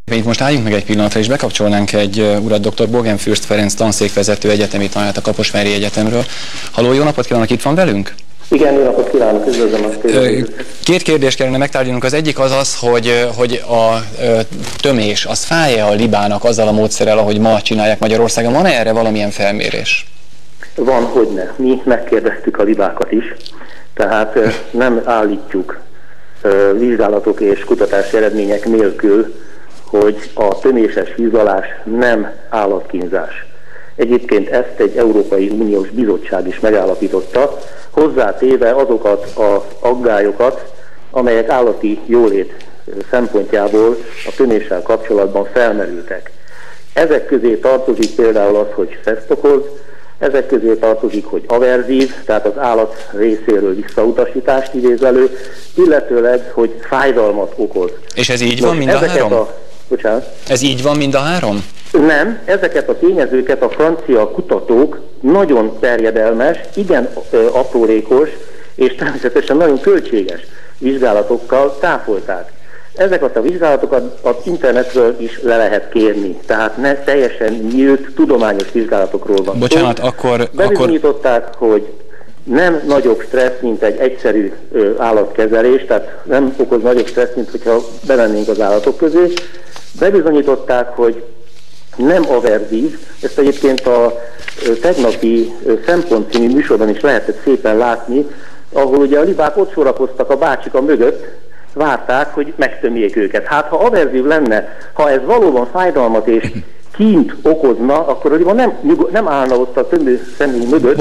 Itt most álljunk meg egy pillanatra, és bekapcsolnánk egy urat, dr. Bogenfürst Ferenc tanszékvezető egyetemi tanárát a Kaposvári Egyetemről. Halló, jó napot kívánok, itt van velünk? Igen, jó napot kívánok, üdvözlöm a kérdést. Két kérdést kellene megtárgyalnunk. Az egyik az az, hogy a tömés, az fáj-e a libának azzal a módszerrel, ahogy ma csinálják Magyarországon? Van-e erre valamilyen felmérés? Van, hogyne. Mi megkérdeztük a libákat is, tehát nem állítjuk vizsgálatok és kutatási eredmények nélkül, hogy a töméses hízlalás nem állatkínzás. Egyébként ezt egy Európai Uniós Bizottság is megállapította, hozzátéve azokat az aggályokat, amelyek állati jólét szempontjából a töméssel kapcsolatban felmerültek. Ezek közé tartozik például az, hogy stresszt okoz, ezek közé tartozik, hogy averzív, tehát az állat részéről visszautasítást idéz elő, illetőleg, hogy fájdalmat okoz. És ez így van mind a három? Ez így van mind a három? Nem, ezeket a tényezőket a francia kutatók nagyon terjedelmes, igen aprólékos és természetesen nagyon költséges vizsgálatokkal táfolták. Ezeket a vizsgálatokat az internetről is le lehet kérni, tehát ne teljesen nyílt, tudományos vizsgálatokról van. Bocsánat, akkor... Bebizonyították, hogy nem nagyobb stressz, mint egy egyszerű állatkezelés, tehát nem okoz nagyobb stressz, mint hogyha bevennénk az állatok közé. Bebizonyították, hogy nem averzív, ezt egyébként a tegnapi Szempont című műsorban is lehetett szépen látni, ahol ugye a libák ott sorakoztak a bácsika mögött, várták, hogy megtömjék őket. Hát ha averzív lenne, ha ez valóban fájdalmat és kínt okozna, akkor a nem állna ott a tömő személy mögött.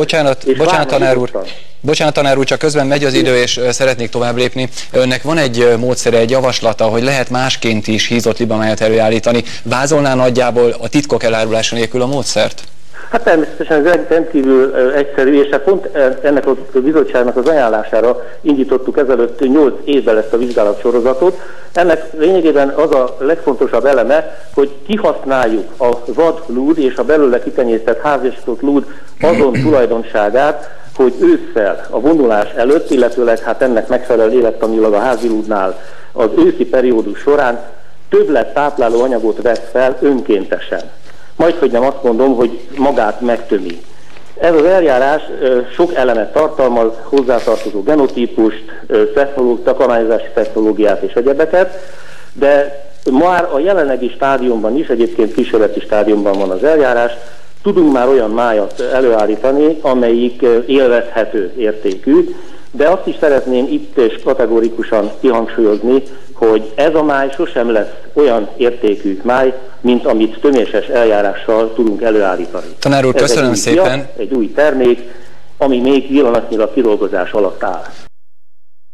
Bocsánat, tanár úr, csak közben megy az idő, és szeretnék tovább lépni. Önnek van egy módszere, egy javaslata, hogy lehet másként is hízott libamájat előállítani. Vázolná nagyjából a titkok elárulása nélkül a módszert? Hát természetesen ez rendkívül egyszerű, és hát pont ennek a bizottságnak az ajánlására indítottuk ezelőtt 8 évvel ezt a vizsgálatsorozatot. Ennek lényegében az a legfontosabb eleme, hogy kihasználjuk a vadlúd és a belőle kitenyésztett házasított lúd azon tulajdonságát, hogy ősszel a vonulás előtt, illetőleg hát ennek megfelelő élettanilag a házilúdnál az őszi periódus során többlet tápláló anyagot vesz fel önkéntesen. Majdhogy nem azt mondom, hogy magát megtömi. Ez az eljárás sok elemet tartalmaz, hozzátartozó genotípust, takarmányozási technológiát és egyebeket, de már a jelenlegi stádiumban is, egyébként kísérleti stádiumban van az eljárás, tudunk már olyan májat előállítani, amelyik élvezhető értékű, de azt is szeretném itt és kategorikusan kihangsúlyozni, hogy ez a máj sosem lesz olyan értékű máj, mint amit töméses eljárással tudunk előállítani. Tanár úr, köszönöm szépen. Egy új termék, ami még pillanatnyilag kidolgozás alatt áll.